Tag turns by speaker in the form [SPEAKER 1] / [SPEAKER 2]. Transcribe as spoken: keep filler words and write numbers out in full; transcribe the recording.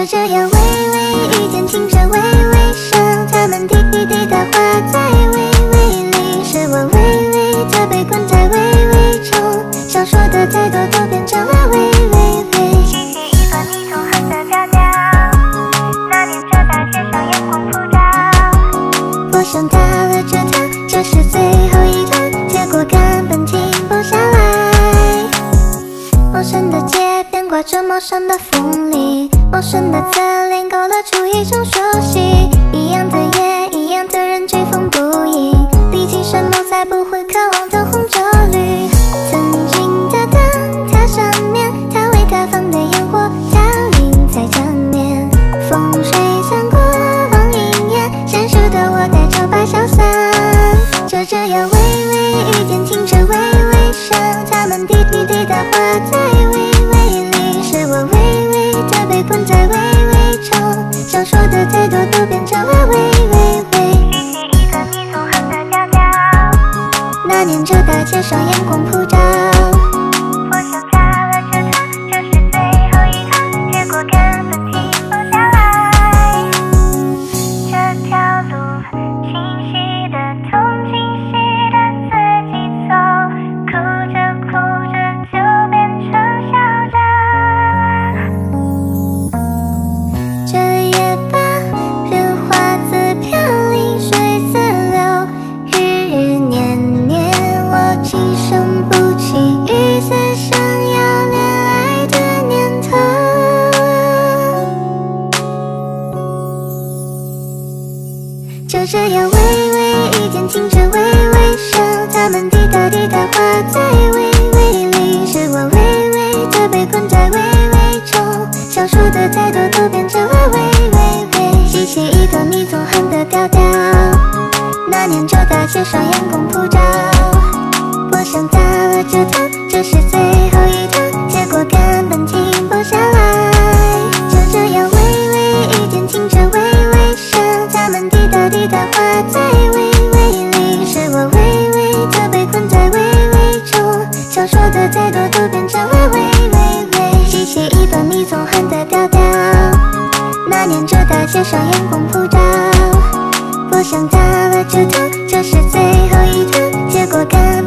[SPEAKER 1] 就这样微微一见清澈微微伤，他们滴滴滴答话在微微里，是我微微的被困在微微中，想说的太多都变成了微微微。
[SPEAKER 2] 写一段你纵横的调调，那年这大街上阳光普照，
[SPEAKER 1] 我想到了这趟，这是最后一趟，结果根本停不下来。陌生的街边挂着陌生的风铃，陌生的侧脸勾勒出一种熟悉，一样的夜，一样的人，追风不已，历经什么才不会渴望的红酒绿。曾经的灯塔上面，他为他放的烟火，倒映在江面，风吹散过往迎面，娴熟的我带着把潇洒，就这样微微一见清澈微微伤，他们滴滴滴答话在微微里，是我微微的被困在微微中，想说的太多都变成了微微微。
[SPEAKER 2] 写一段你纵横的调调，
[SPEAKER 1] 那年这大街上阳光普照，
[SPEAKER 2] 我想到了这趟，这是最后一趟，结果根本停不下来。这条路清晰的痛，清晰的自己走，哭着哭着就变成笑着。
[SPEAKER 1] 这夜吧，人花自飘零水自流，日日年年我轻生不起一丝想要恋爱的念头。就这样微微一见清澈微微伤，他们滴答滴答话在微微里，是我微微的被困在微微中，想说的太多都变成了微微微。记起一段你纵横的调调，那年这大街上阳光普照，我想到了这趟，这是最后一趟，结果根本停不下来。就这样微微一见清澈微微伤，他们滴答滴答话在微微里，是我微微的被困在微微中，想说的太多都变成了微微微。记起一段你纵横的调调，那年这大街上阳光普照，我想到了这趟，这是最后一趟，结果根